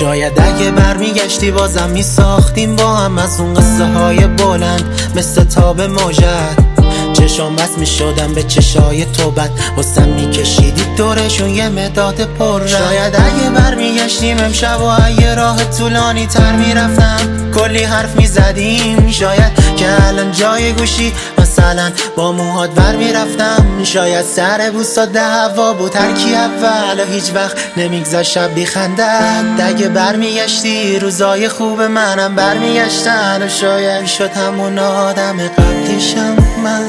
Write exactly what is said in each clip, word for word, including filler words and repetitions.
شاید اگه برمیگشتی بازم میساختیم با هم از اون قصه های بلند مثل تاب موجد. چشام بس میشدم به چشای تو بد واسم میکشیدی دورشون یه مداد پر. شاید اگه برمیگشتیم امشب و اگه راه طولانی تر میرفتم کلی حرف میزدیم. شاید که الان جای گوشی مثلا با موهات بر میرفتم. شاید سر بوسات ده هوا بود هر کی اول و هیچ وقت نمیگذر شب بیخندد. اگه برمیگشتی روزای خوب منم برمیگشتن و شاید شد همون آدم قبلیشم من.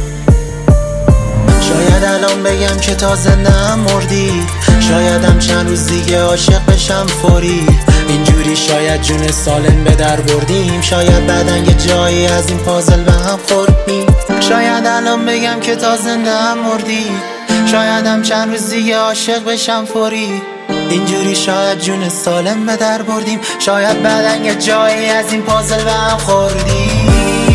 شاید الان بگم که تا زنده‌ام مردی، شایدم چند روز دیگه عاشق بشم فوری. اینجوری شاید جون سالم به در بردیم، شاید بعدن یه جایی از این پازل به هم خوردیم. شاید الان بگم که تا زنده‌ام مردی، شایدم چند روز دیگه عاشق بشم فوری. اینجوری شاید جون سالم به در بردیم، شاید بعدن یه جایی از این پازل به هم خوردیم.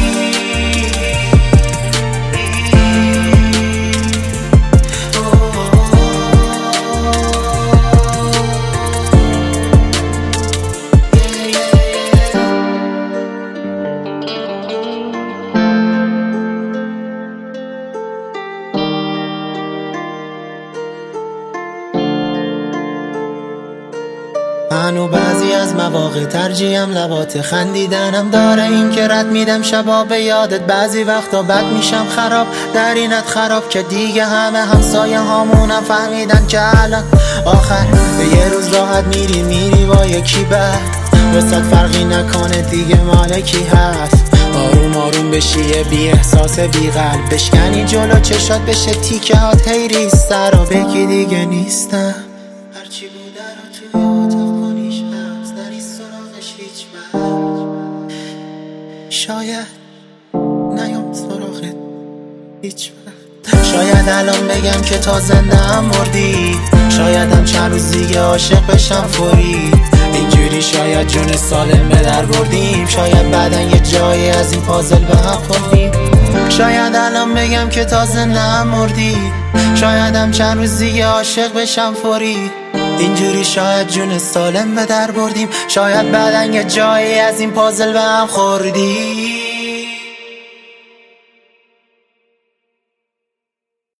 منو بعضی از مواقع ترجیحم لبات خندیدنم داره، این که رد میدم شبا به یادت. بعضی وقتا بد میشم خراب در اینت خراب که دیگه همه همسایه هامونم فهمیدن که الان آخر به یه روز راحت میری میری با یکی بعد وسط فرقی نکنه دیگه مالکی هست. آروم آروم بشی یه بی احساس بی قلب بشکنی جلو چشات بشه تیکه هات هی ریسته رو بگی دیگه نیستم. هرچی بوده رو توی اتاق کنیش هست نری سراغش هیچ وقت، شاید نیام سراغت هیچ وقت. شاید الان بگم که تا زنده‌ام مردی، شایدم چند روز دیگه عاشق بشم فوری. اینجوری شاید جون سالم به در بردیم، شاید بعدن یه جایی از این پازل به هم خوردیم. شاید الان بگم که تا زنده‌ام مردی، شایدم چند روز دیگه عاشق بشم فوری. اینجوری شاید جون سالم به در بردیم، شاید بعدن یه جایی از این پازل به هم خوردیم.